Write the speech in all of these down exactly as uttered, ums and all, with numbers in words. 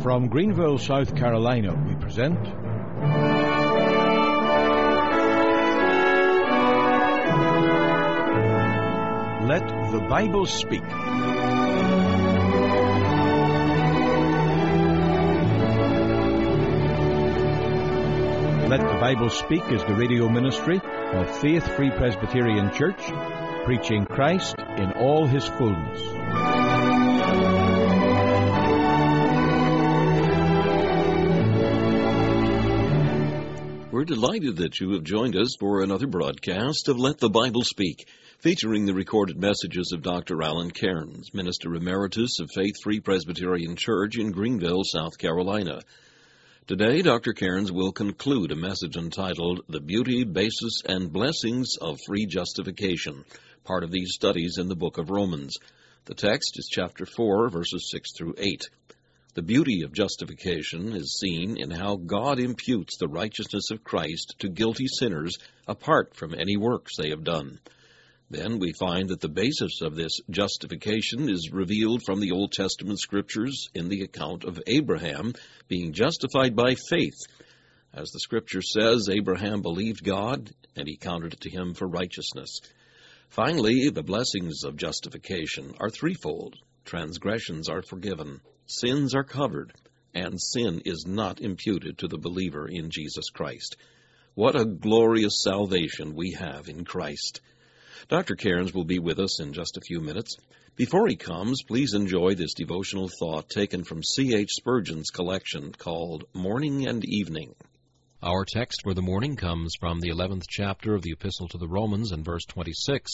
From Greenville, South Carolina, we present Let the Bible Speak. Let the Bible Speak is the radio ministry of Faith Free Presbyterian Church, preaching Christ in all his fullness. We're delighted that you have joined us for another broadcast of Let the Bible Speak, featuring the recorded messages of Doctor Alan Cairns, Minister Emeritus of Faith Free Presbyterian Church in Greenville, South Carolina. Today, Doctor Cairns will conclude a message entitled The Beauty, Basis, and Blessings of Free Justification, part of these studies in the book of Romans. The text is chapter four, verses six through eight. The beauty of justification is seen in how God imputes the righteousness of Christ to guilty sinners apart from any works they have done. Then we find that the basis of this justification is revealed from the Old Testament Scriptures in the account of Abraham being justified by faith. As the Scripture says, Abraham believed God, and he counted it to him for righteousness. Finally, the blessings of justification are threefold. Transgressions are forgiven, sins are covered, and sin is not imputed to the believer in Jesus Christ. What a glorious salvation we have in Christ! Doctor Cairns will be with us in just a few minutes. Before he comes, please enjoy this devotional thought taken from C H Spurgeon's collection called Morning and Evening. Our text for the morning comes from the eleventh chapter of the Epistle to the Romans and verse twenty-six.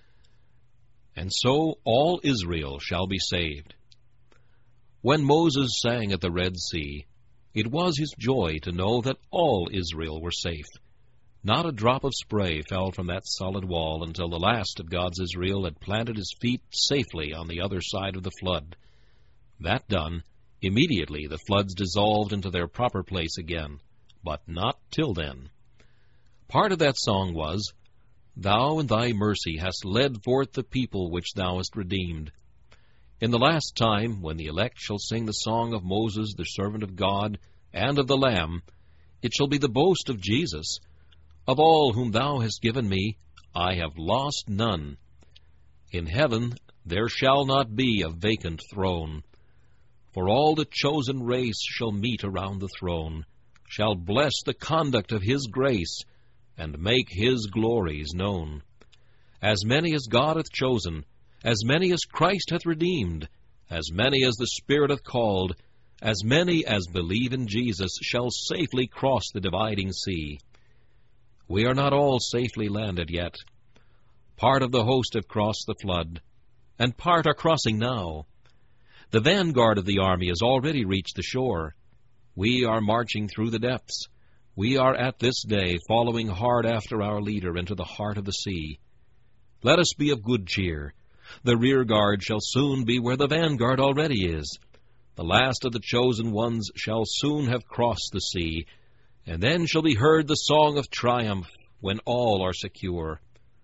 And so all Israel shall be saved. When Moses sang at the Red Sea, it was his joy to know that all Israel were safe. Not a drop of spray fell from that solid wall until the last of God's Israel had planted his feet safely on the other side of the flood. That done, immediately the floods dissolved into their proper place again, but not till then. Part of that song was, Thou in thy mercy hast led forth the people which thou hast redeemed. In the last time, when the elect shall sing the song of Moses, the servant of God, and of the Lamb, it shall be the boast of Jesus, Of all whom thou hast given me, I have lost none. In heaven there shall not be a vacant throne, for all the chosen race shall meet around the throne, shall bless the conduct of his grace, and make his glories known. As many as God hath chosen, as many as Christ hath redeemed, as many as the Spirit hath called, as many as believe in Jesus, shall safely cross the dividing sea. We are not all safely landed yet. Part of the host have crossed the flood, and part are crossing now. The vanguard of the army has already reached the shore. We are marching through the depths. We are at this day following hard after our leader into the heart of the sea. Let us be of good cheer. The rear guard shall soon be where the vanguard already is. The last of the chosen ones shall soon have crossed the sea, and then shall be heard the song of triumph when all are secure.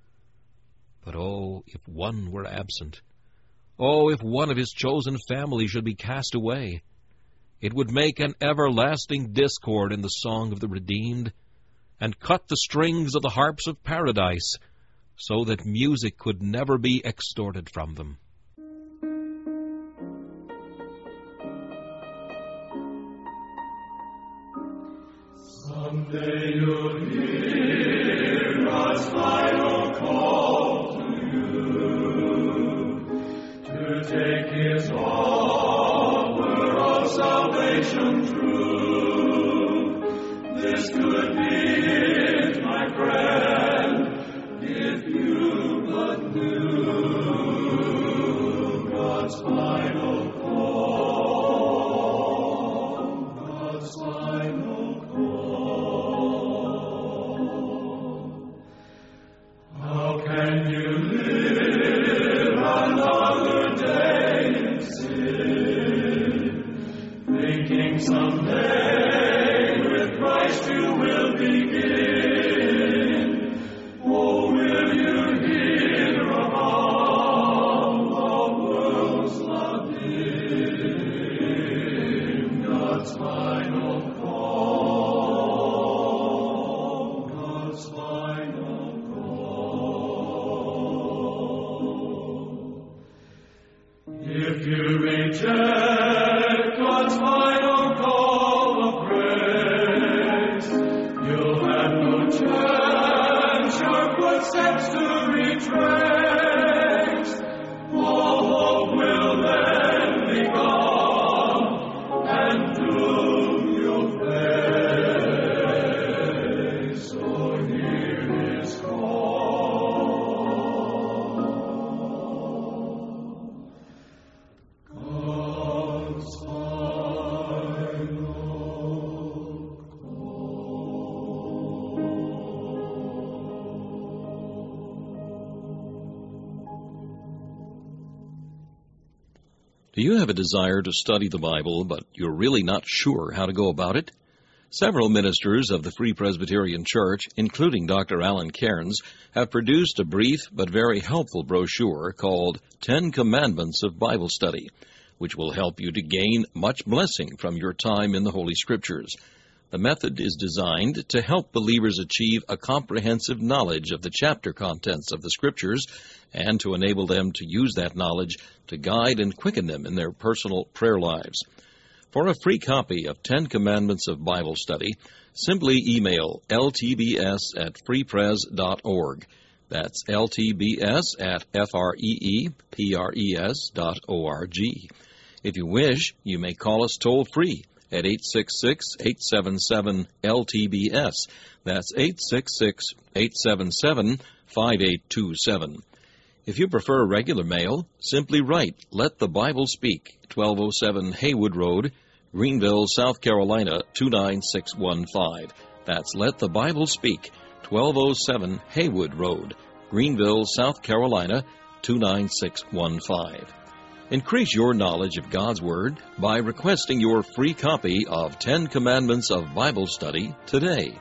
But oh, if one were absent! Oh, if one of his chosen family should be cast away! It would make an everlasting discord in the song of the redeemed, and cut the strings of the harps of paradise, so that music could never be extorted from them. Someday you'll hear God's final call to you, to take his offer of salvation through. This could be it, my friend, if you but knew God's final call, God's final call. How can you live another day in sin, thinking someday with Christ you will begin? Oh, will you hear among the world's loved hymn, God's final call, God's final call. If you reject God's final call of grace, you'll have no chance your footsteps to retrace. All hope will then be gone, and doom you'll face. So hear his call. God's final Do you have a desire to study the Bible, but you're really not sure how to go about it? Several ministers of the Free Presbyterian Church, including Doctor Alan Cairns, have produced a brief but very helpful brochure called Ten Commandments of Bible Study, which will help you to gain much blessing from your time in the Holy Scriptures. The method is designed to help believers achieve a comprehensive knowledge of the chapter contents of the Scriptures and to enable them to use that knowledge to guide and quicken them in their personal prayer lives. For a free copy of Ten Commandments of Bible Study, simply email L T B S at free pres dot org. That's L T B S at F R E E P R E S dot O R G. If you wish, you may call us toll-free at eight six six, eight seven seven, L T B S. That's eight six six, eight seven seven, five eight two seven. If you prefer regular mail, simply write Let the Bible Speak, twelve oh seven Haywood Road, Greenville, South Carolina, two nine six one five. That's Let the Bible Speak, twelve oh seven Haywood Road, Greenville, South Carolina, two nine six one five. Increase your knowledge of God's Word by requesting your free copy of Ten Commandments of Bible Study today.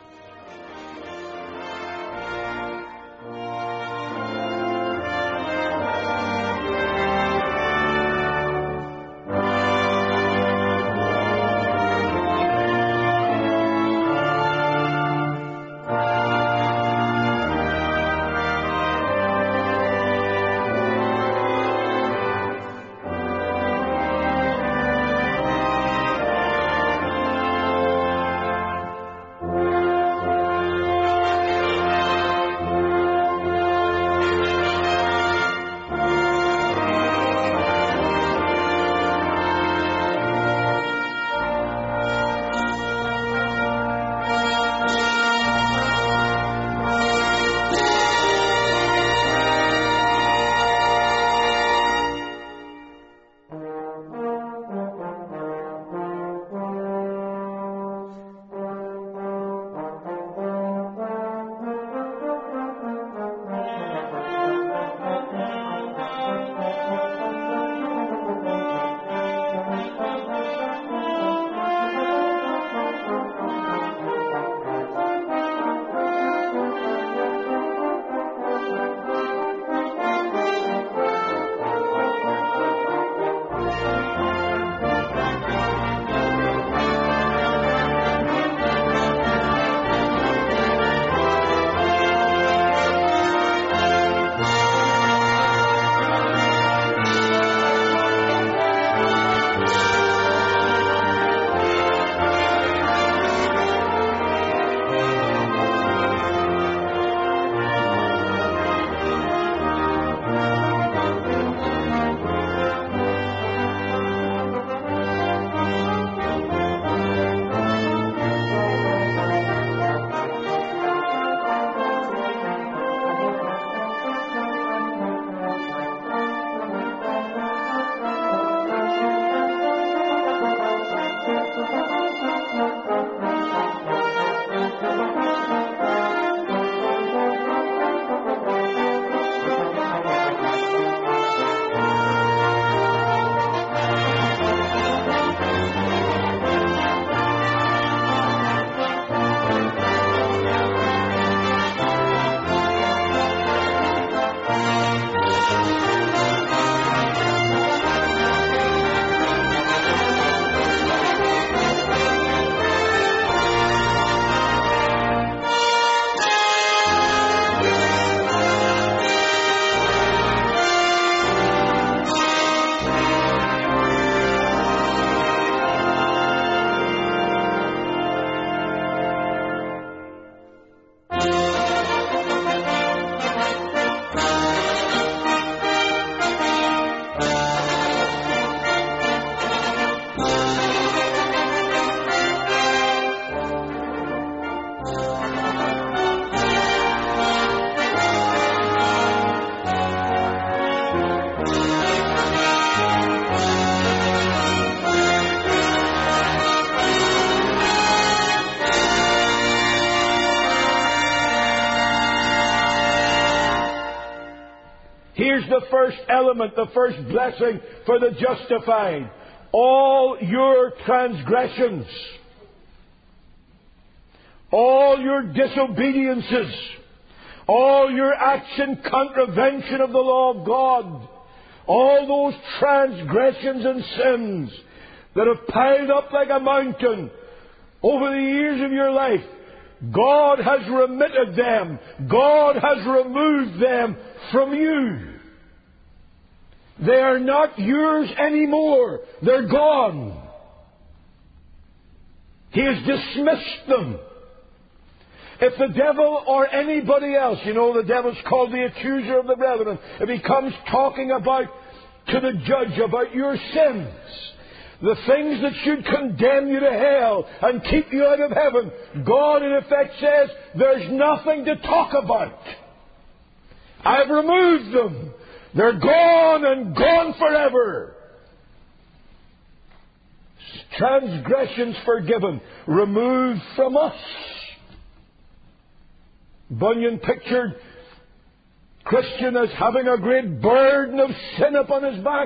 Here's the first element, the first blessing for the justified. All your transgressions, all your disobediences, all your acts in contravention of the law of God, all those transgressions and sins that have piled up like a mountain over the years of your life, God has remitted them. God has removed them from you. They are not yours anymore. They're gone. He has dismissed them. If the devil or anybody else, you know, the devil's called the accuser of the brethren, if he comes talking about to the judge about your sins, the things that should condemn you to hell and keep you out of heaven, God in effect says, there's nothing to talk about. I've removed them. They're gone and gone forever. Transgressions forgiven, removed from us. Bunyan pictured Christian as having a great burden of sin upon his back.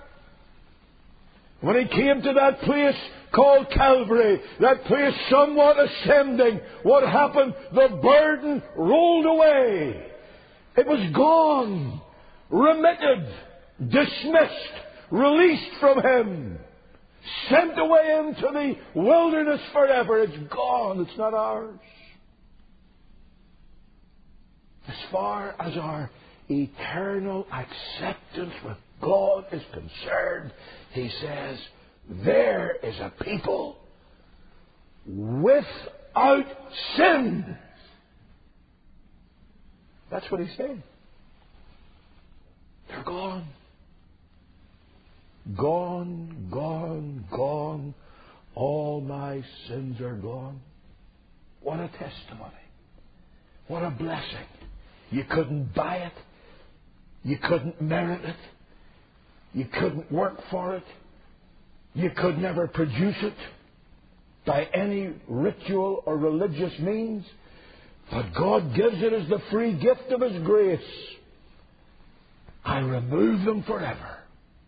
When he came to that place called Calvary, that place somewhat ascending, what happened? The burden rolled away. It was gone, remitted, dismissed, released from him, sent away into the wilderness forever. It's gone. It's not ours. As far as our eternal acceptance with God is concerned, he says, there is a people without sin. That's what he's saying. They're gone. Gone, gone, gone. All my sins are gone. What a testimony. What a blessing. You couldn't buy it. You couldn't merit it. You couldn't work for it. You could never produce it by any ritual or religious means. But God gives it as the free gift of His grace. I remove them forever.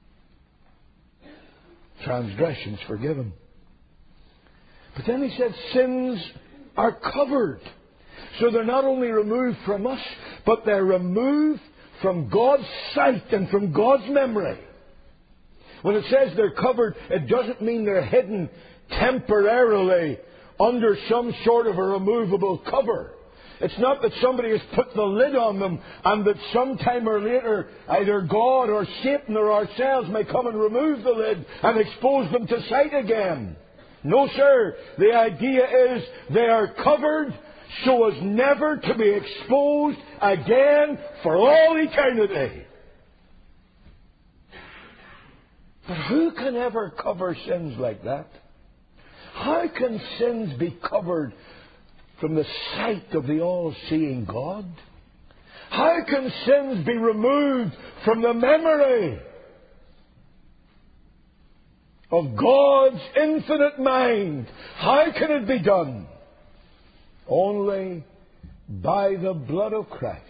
Transgressions forgiven. But then he said sins are covered. So they're not only removed from us, but they're removed from God's sight and from God's memory. When it says they're covered, it doesn't mean they're hidden temporarily under some sort of a removable cover. It's not that somebody has put the lid on them and that sometime or later either God or Satan or ourselves may come and remove the lid and expose them to sight again. No, sir. The idea is they are covered so as never to be exposed again for all eternity. But who can ever cover sins like that? How can sins be covered from the sight of the all-seeing God? How can sins be removed from the memory of God's infinite mind? How can it be done? Only by the blood of Christ.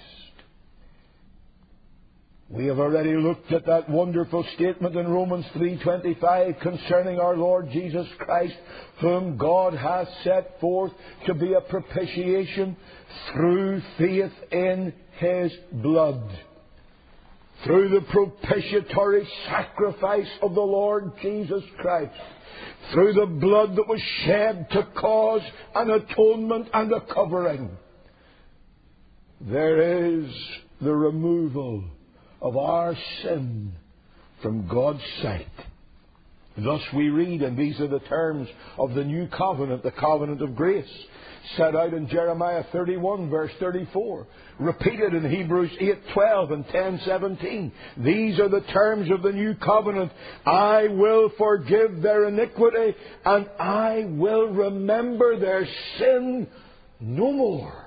We have already looked at that wonderful statement in Romans three twenty-five concerning our Lord Jesus Christ, whom God hath set forth to be a propitiation through faith in His blood. Through the propitiatory sacrifice of the Lord Jesus Christ. Through the blood that was shed to cause an atonement and a covering. There is the removal of our sin from God's sight. Thus we read, and these are the terms of the new covenant, the covenant of grace, set out in Jeremiah thirty-one, verse thirty-four, repeated in Hebrews eight twelve and ten seventeen. These are the terms of the new covenant. I will forgive their iniquity, and I will remember their sin no more.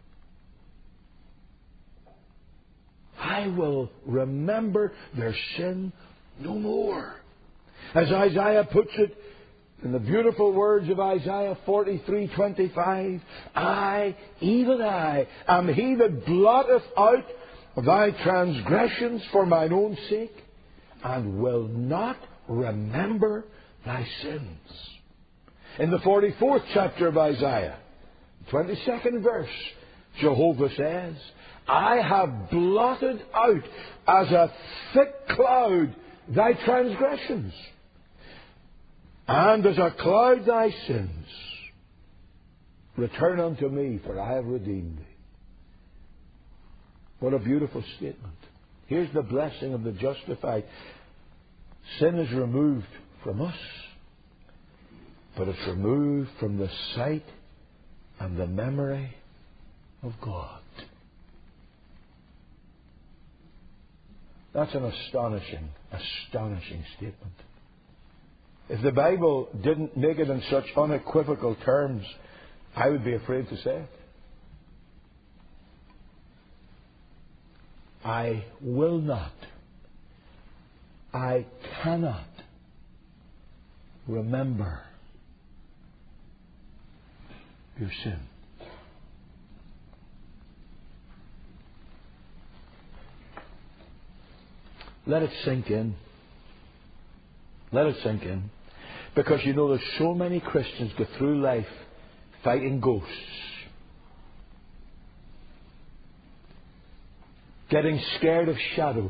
I will remember their sin no more. As Isaiah puts it in the beautiful words of Isaiah forty-three twenty-five, I, even I, am He that blotteth out thy transgressions for mine own sake, and will not remember thy sins. In the forty-fourth chapter of Isaiah, twenty-second verse, Jehovah says, I have blotted out as a thick cloud thy transgressions, and as a cloud thy sins. Return unto me, for I have redeemed thee. What a beautiful statement. Here's the blessing of the justified. Sin is removed from us, but it's removed from the sight and the memory of God. That's an astonishing, astonishing statement. If the Bible didn't make it in such unequivocal terms, I would be afraid to say it. I will not, I cannot remember your sin. Let it sink in. Let it sink in. Because you know there's so many Christians go through life fighting ghosts, getting scared of shadows.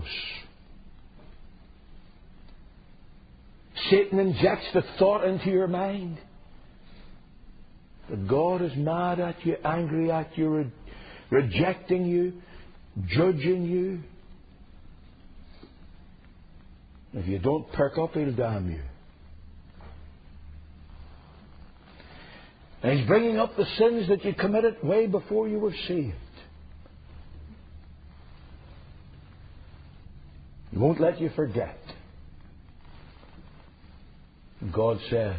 Satan injects the thought into your mind that God is mad at you, angry at you, re- rejecting you, judging you. If you don't perk up, he'll damn you. And he's bringing up the sins that you committed way before you were saved. He won't let you forget. God says,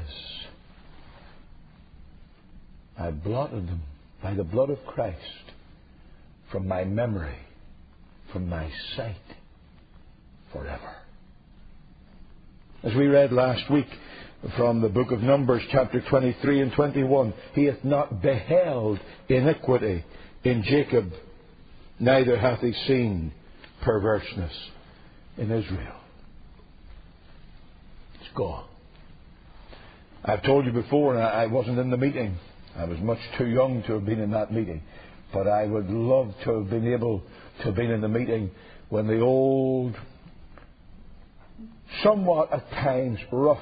I blotted them by the blood of Christ from my memory, from my sight, forever. As we read last week from the book of Numbers, chapter twenty-three and twenty-one, he hath not beheld iniquity in Jacob, neither hath he seen perverseness in Israel. It's gone. I've told you before, and I wasn't in the meeting. I was much too young to have been in that meeting. But I would love to have been able to have been in the meeting when the old, somewhat at times rough,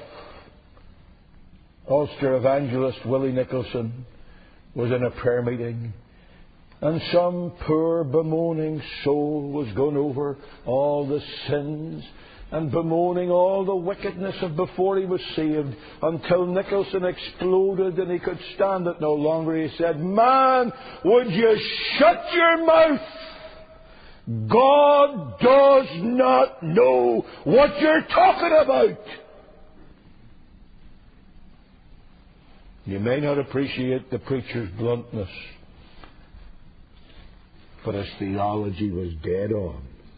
Ulster evangelist Willie Nicholson was in a prayer meeting, and some poor bemoaning soul was going over all the sins and bemoaning all the wickedness of before he was saved, until Nicholson exploded and he could stand it no longer. He said, man, would you shut your mouth? God does not know what you're talking about. You may not appreciate the preacher's bluntness, but his theology was dead on.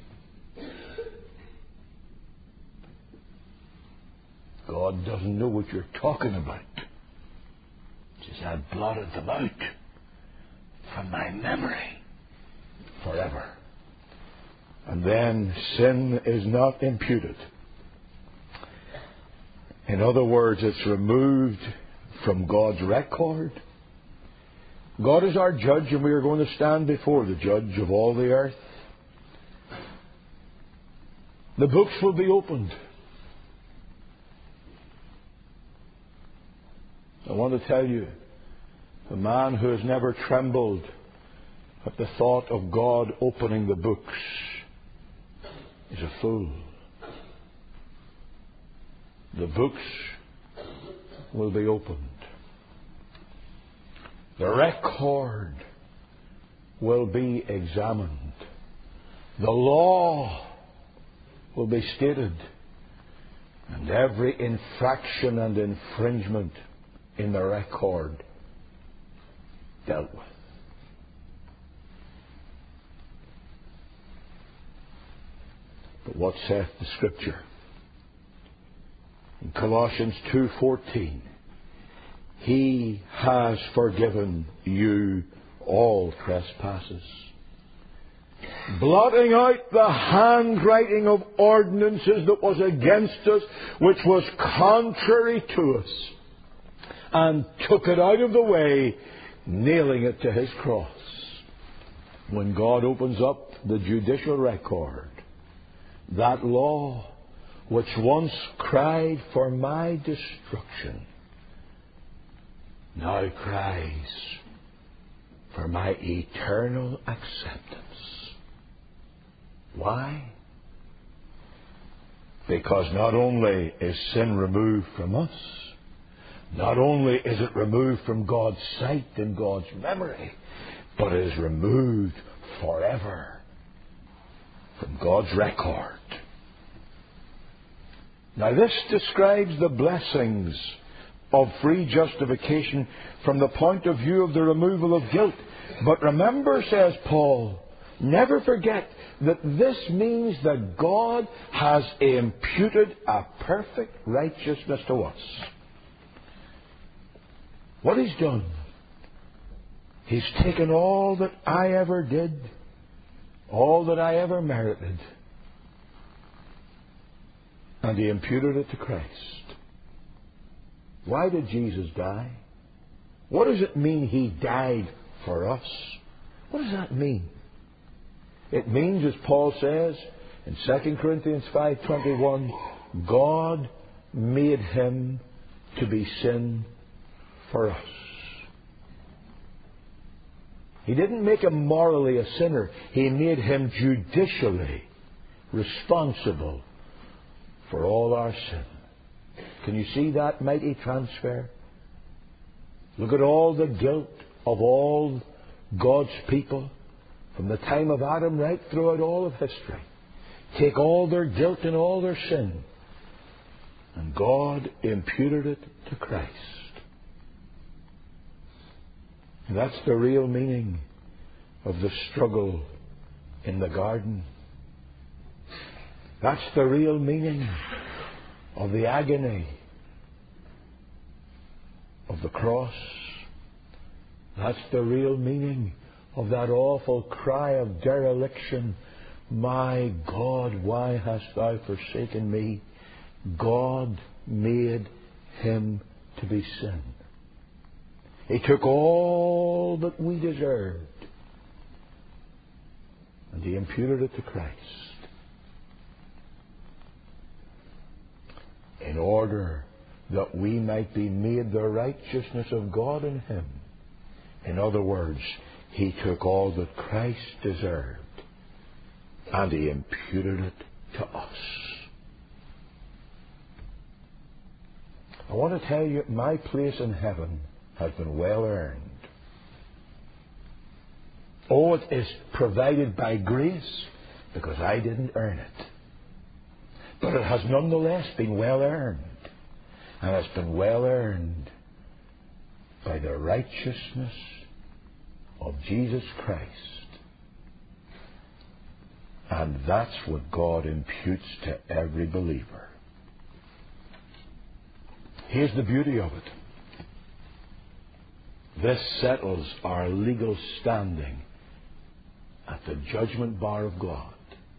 God doesn't know what you're talking about. He says, I blotted them out from my memory forever. And then sin is not imputed. In other words, it's removed from God's record. God is our judge, and we are going to stand before the judge of all the earth. The books will be opened. I want to tell you, the man who has never trembled at the thought of God opening the books is a fool. The books will be opened. The record will be examined. The law will be stated. And every infraction and infringement in the record dealt with. But what saith the Scripture? In Colossians two fourteen, He has forgiven you all trespasses. blotting out the handwriting of ordinances that was against us, which was contrary to us, and took it out of the way, nailing it to his cross. When God opens up the judicial record, that law which once cried for my destruction now cries for my eternal acceptance. Why? Because not only is sin removed from us, not only is it removed from God's sight and God's memory, but it is removed forever from God's record. Now this describes the blessings of free justification from the point of view of the removal of guilt. But remember, says Paul, never forget that this means that God has imputed a perfect righteousness to us. What He's done, He's taken all that I ever did, all that I ever merited, and He imputed it to Christ. Why did Jesus die? What does it mean He died for us? What does that mean? It means, as Paul says in Second Corinthians five twenty-one, God made Him to be sin for us. He didn't make Him morally a sinner. He made Him judicially responsible for all our sin. Can you see that mighty transfer? Look at all the guilt of all God's people from the time of Adam right throughout all of history. Take all their guilt and all their sin, and God imputed it to Christ. And that's the real meaning of the struggle in the garden. That's the real meaning of the agony of the cross. That's the real meaning of that awful cry of dereliction. My God, why hast thou forsaken me? God made Him to be sin. He took all that we deserved and He imputed it to Christ, in order that we might be made the righteousness of God in Him. In other words, He took all that Christ deserved and He imputed it to us. I want to tell you, my place in heaven has been well earned. Oh, it is provided by grace because I didn't earn it. But it has nonetheless been well earned. And it's been well earned by the righteousness of Jesus Christ. And that's what God imputes to every believer. Here's the beauty of it. This settles our legal standing at the judgment bar of God.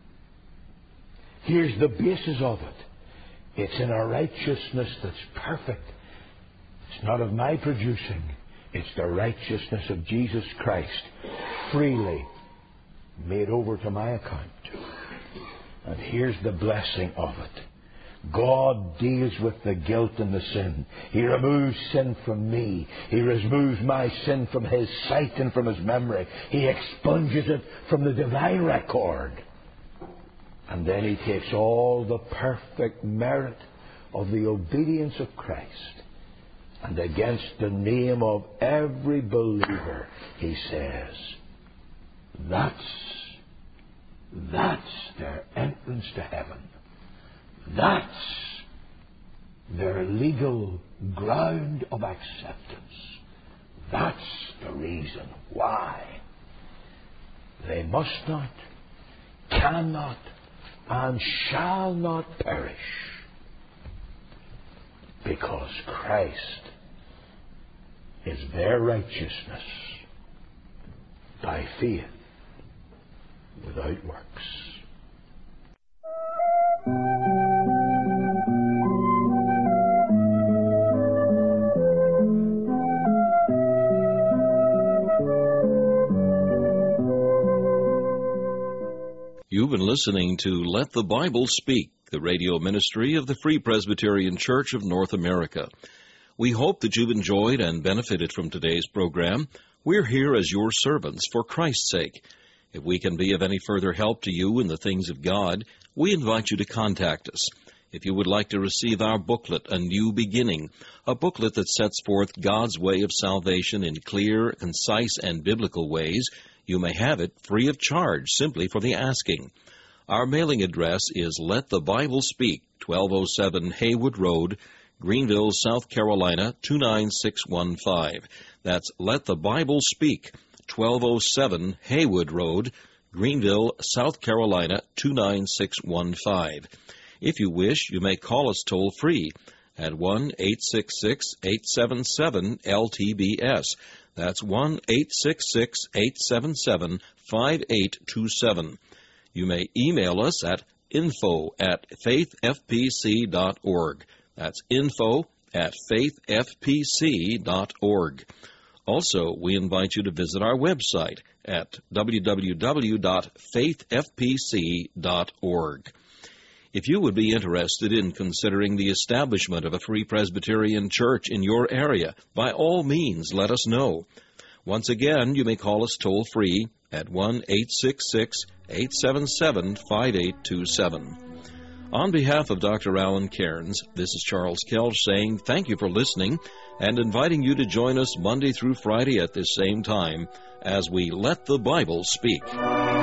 Here's the basis of it. It's in a righteousness that's perfect. It's not of my producing. It's the righteousness of Jesus Christ, freely made over to my account. And here's the blessing of it. God deals with the guilt and the sin. He removes sin from me. He removes my sin from His sight and from His memory. He expunges it from the divine record. And then He takes all the perfect merit of the obedience of Christ, and against the name of every believer, He says, that's, that's their entrance to heaven. That's their legal ground of acceptance. That's the reason why they must not, cannot, and shall not perish, because Christ is their righteousness by faith without works. You've been listening to Let the Bible Speak, the radio ministry of the Free Presbyterian Church of North America. We hope that you've enjoyed and benefited from today's program. We're here as your servants for Christ's sake. If we can be of any further help to you in the things of God, we invite you to contact us. If you would like to receive our booklet, A New Beginning, a booklet that sets forth God's way of salvation in clear, concise, and biblical ways, you may have it free of charge simply for the asking. Our mailing address is Let the Bible Speak, twelve oh seven Haywood Road, Greenville, South Carolina, two nine six one five. That's Let the Bible Speak, twelve oh seven Haywood Road, Greenville, South Carolina, two nine six one five. If you wish, you may call us toll-free at one eight six six, eight seven seven, L T B S. That's one eight six six, eight seven seven, five eight two seven. You may email us at info at faith f p c dot org. That's info at faith f p c dot org. Also, we invite you to visit our website at w w w dot faith f p c dot org. If you would be interested in considering the establishment of a Free Presbyterian Church in your area, by all means, let us know. Once again, you may call us toll-free at one eight six six, eight seven seven, five eight two seven. On behalf of Doctor Alan Cairns, this is Charles Kelch saying thank you for listening and inviting you to join us Monday through Friday at this same time as we Let the Bible Speak.